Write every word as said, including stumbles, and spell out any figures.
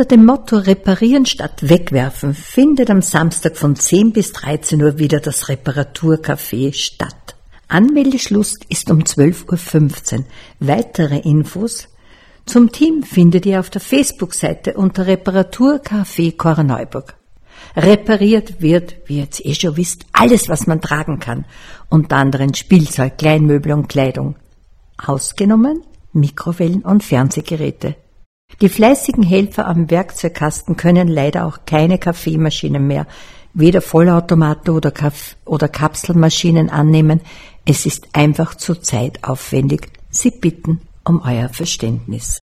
Unter dem Motto Reparieren statt Wegwerfen findet am Samstag von zehn bis dreizehn Uhr wieder das Reparaturcafé statt. Anmeldeschluss ist um zwölf Uhr fünfzehn. Weitere Infos zum Team findet ihr auf der Facebook-Seite unter Reparaturcafé Korneuburg. Repariert wird, wie ihr jetzt eh schon wisst, alles, was man tragen kann, unter anderem Spielzeug, Kleinmöbel und Kleidung. Ausgenommen Mikrowellen und Fernsehgeräte. Die fleißigen Helfer am Werkzeugkasten können leider auch keine Kaffeemaschinen mehr, weder Vollautomaten oder, Kaff- oder Kapselmaschinen annehmen. Es ist einfach zu zeitaufwendig. Sie bitten um euer Verständnis.